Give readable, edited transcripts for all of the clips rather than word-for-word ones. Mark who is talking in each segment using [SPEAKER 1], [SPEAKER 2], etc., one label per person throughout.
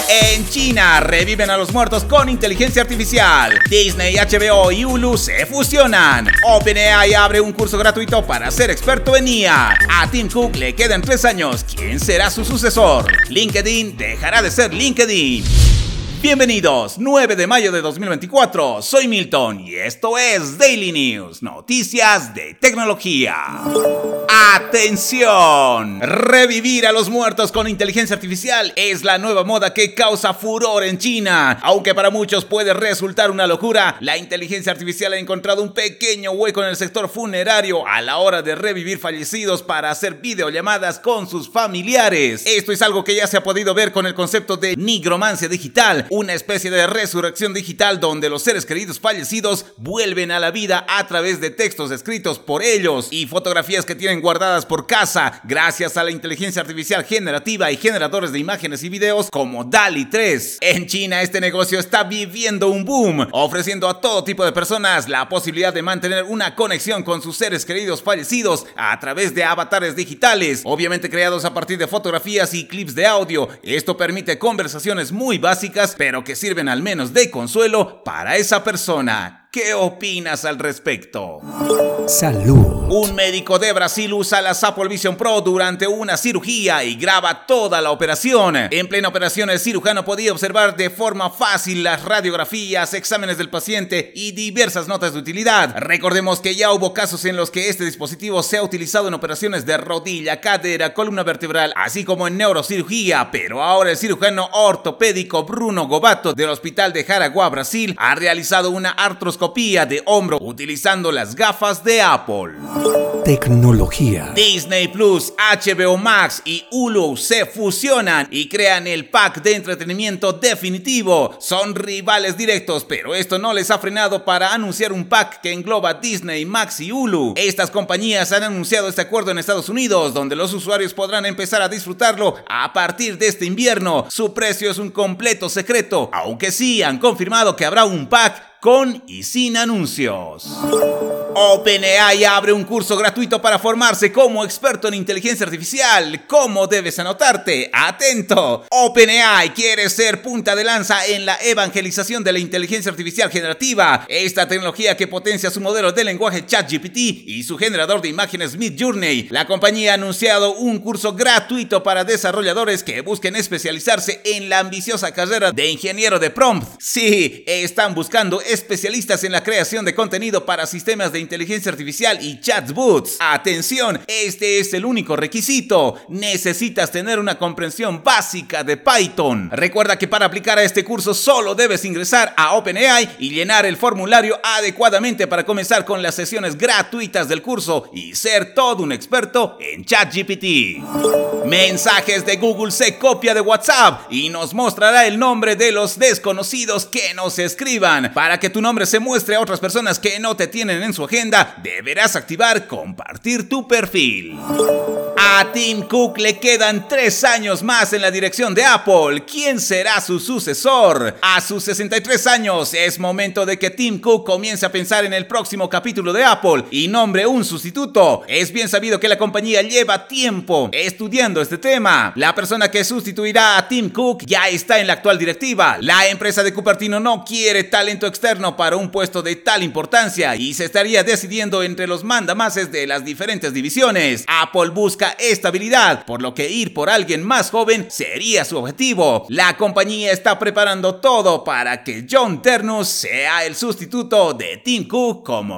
[SPEAKER 1] En China reviven a los muertos con inteligencia artificial. Disney, HBO y Hulu se fusionan. OpenAI abre un curso gratuito para ser experto en IA. A Tim Cook le quedan 3 años. ¿Quién será su sucesor? LinkedIn dejará de ser LinkedIn. Bienvenidos, 9 de mayo de 2024, soy Milton y esto es Daily News, noticias de tecnología. ¡Atención! Revivir a los muertos con inteligencia artificial es la nueva moda que causa furor en China. Aunque para muchos puede resultar una locura, la inteligencia artificial ha encontrado un pequeño hueco en el sector funerario a la hora de revivir fallecidos para hacer videollamadas con sus familiares. Esto es algo que ya se ha podido ver con el concepto de nigromancia digital, una especie de resurrección digital donde los seres queridos fallecidos vuelven a la vida a través de textos escritos por ellos y fotografías que tienen guardadas por casa gracias a la inteligencia artificial generativa y generadores de imágenes y videos como DALL-E 3. En China este negocio está viviendo un boom, ofreciendo a todo tipo de personas la posibilidad de mantener una conexión con sus seres queridos fallecidos a través de avatares digitales, obviamente creados a partir de fotografías y clips de audio. Esto permite conversaciones muy básicas pero que sirven al menos de consuelo para esa persona. ¿Qué opinas al respecto?
[SPEAKER 2] Salud.
[SPEAKER 1] Un médico de Brasil usa las Apple Vision Pro durante una cirugía y graba toda la operación. En plena operación, el cirujano podía observar de forma fácil las radiografías, exámenes del paciente y diversas notas de utilidad. Recordemos que ya hubo casos en los que este dispositivo se ha utilizado en operaciones de rodilla, cadera, columna vertebral, así como en neurocirugía, pero ahora el cirujano ortopédico Bruno Gobato del Hospital de Jaraguá, Brasil, ha realizado una artroscopia de hombro utilizando las gafas de Apple.
[SPEAKER 2] Tecnología.
[SPEAKER 1] Disney Plus, HBO Max y Hulu se fusionan y crean el pack de entretenimiento definitivo. Son rivales directos, pero esto no les ha frenado para anunciar un pack que engloba Disney, Max y Hulu. Estas compañías han anunciado este acuerdo en Estados Unidos, donde los usuarios podrán empezar a disfrutarlo a partir de este invierno. Su precio es un completo secreto, aunque sí han confirmado que habrá un pack con y sin anuncios. OpenAI abre un curso gratuito para formarse como experto en inteligencia artificial. ¿Cómo debes anotarte? ¡Atento! OpenAI quiere ser punta de lanza en la evangelización de la inteligencia artificial generativa. Esta tecnología que potencia su modelo de lenguaje ChatGPT y su generador de imágenes Midjourney. La compañía ha anunciado un curso gratuito para desarrolladores que busquen especializarse en la ambiciosa carrera de ingeniero de prompt. Sí, están buscando especialistas en la creación de contenido para sistemas de inteligencia artificial y chatbots. Atención, este es el único requisito. Necesitas tener una comprensión básica de Python. Recuerda que para aplicar a este curso solo debes ingresar a OpenAI y llenar el formulario adecuadamente para comenzar con las sesiones gratuitas del curso y ser todo un experto en ChatGPT. Mensajes de Google se copia de WhatsApp y nos mostrará el nombre de los desconocidos que nos escriban. Para que tu nombre se muestre a otras personas que no te tienen en su agenda, deberás activar compartir tu perfil. A Tim Cook le quedan 3 años más en la dirección de Apple. ¿Quién será su sucesor? A sus 63 años es momento de que Tim Cook comience a pensar en el próximo capítulo de Apple y nombre un sustituto. Es bien sabido que la compañía lleva tiempo estudiando este tema. La persona que sustituirá a Tim Cook ya está en la actual directiva. La empresa de Cupertino no quiere talento externo para un puesto de tal importancia y se estaría decidiendo entre los mandamases de las diferentes divisiones. Apple busca estabilidad, por lo que ir por alguien más joven sería su objetivo. La compañía está preparando todo para que John Ternus sea el sustituto de Tim Cook como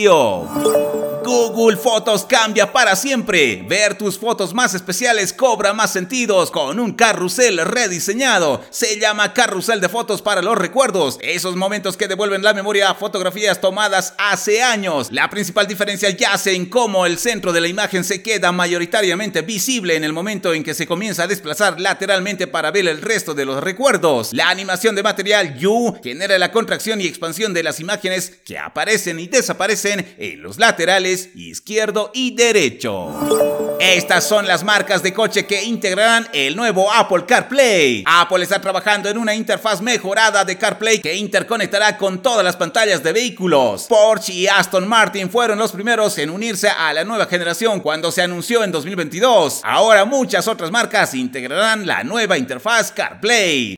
[SPEAKER 1] CEO. Google Fotos cambia para siempre. Ver tus fotos más especiales cobra más sentidos con un carrusel rediseñado. Se llama carrusel de fotos para los recuerdos, esos momentos que devuelven la memoria a fotografías tomadas hace años. La principal diferencia yace en cómo el centro de la imagen se queda mayoritariamente visible en el momento en que se comienza a desplazar lateralmente para ver el resto de los recuerdos. La animación de material U genera la contracción y expansión de las imágenes que aparecen y desaparecen en los laterales izquierdo y derecho. Estas son las marcas de coche que integrarán el nuevo Apple CarPlay. Apple está trabajando en una interfaz mejorada de CarPlay que interconectará con todas las pantallas de vehículos. Porsche y Aston Martin fueron los primeros en unirse a la nueva generación cuando se anunció en 2022. Ahora muchas otras marcas integrarán la nueva interfaz CarPlay.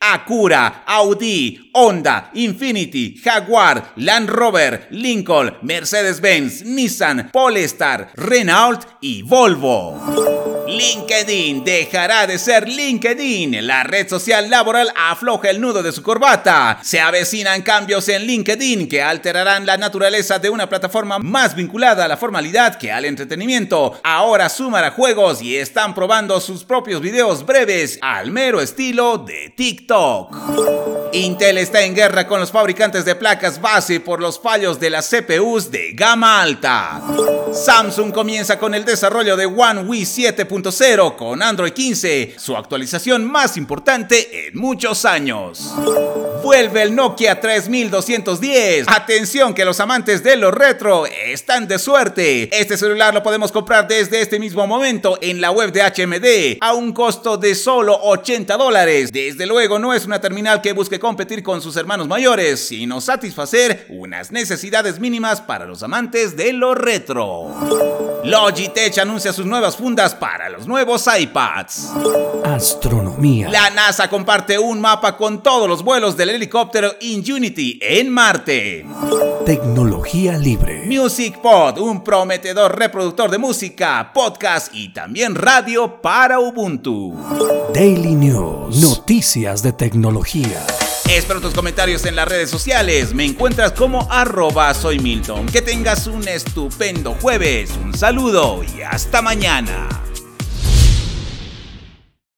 [SPEAKER 1] Acura, Audi, Honda, Infiniti, Jaguar, Land Rover, Lincoln, Mercedes-Benz, Nissan, Polestar, Renault y Volvo. LinkedIn dejará de ser LinkedIn. La red social laboral afloja el nudo de su corbata. Se avecinan cambios en LinkedIn que alterarán la naturaleza de una plataforma más vinculada a la formalidad que al entretenimiento. Ahora sumará juegos y están probando sus propios videos breves al mero estilo de TikTok. Intel está en guerra con los fabricantes de placas base por los fallos de las CPUs de gama alta. Samsung comienza con el desarrollo de One UI 7.0 con Android 15, su actualización más importante en muchos años. Vuelve el Nokia 3210. Atención que los amantes de lo retro están de suerte. Este celular lo podemos comprar desde este mismo momento en la web de HMD a un costo de solo $80. Desde luego no es una terminal que busque competir con sus hermanos mayores, sino satisfacer unas necesidades mínimas para los amantes de lo retro. Logitech anuncia sus nuevas fundas para los nuevos iPads.
[SPEAKER 2] Astronomía.
[SPEAKER 1] La NASA comparte un mapa con todos los vuelos del helicóptero Ingenuity en Marte.
[SPEAKER 2] Tecnología libre.
[SPEAKER 1] MusicPod, un prometedor reproductor de música, podcast y también radio para Ubuntu.
[SPEAKER 2] Daily News. Noticias de tecnología.
[SPEAKER 1] Espero tus comentarios en las redes sociales. Me encuentras como @soymilton. Que tengas un estupendo jueves. Un saludo y hasta mañana.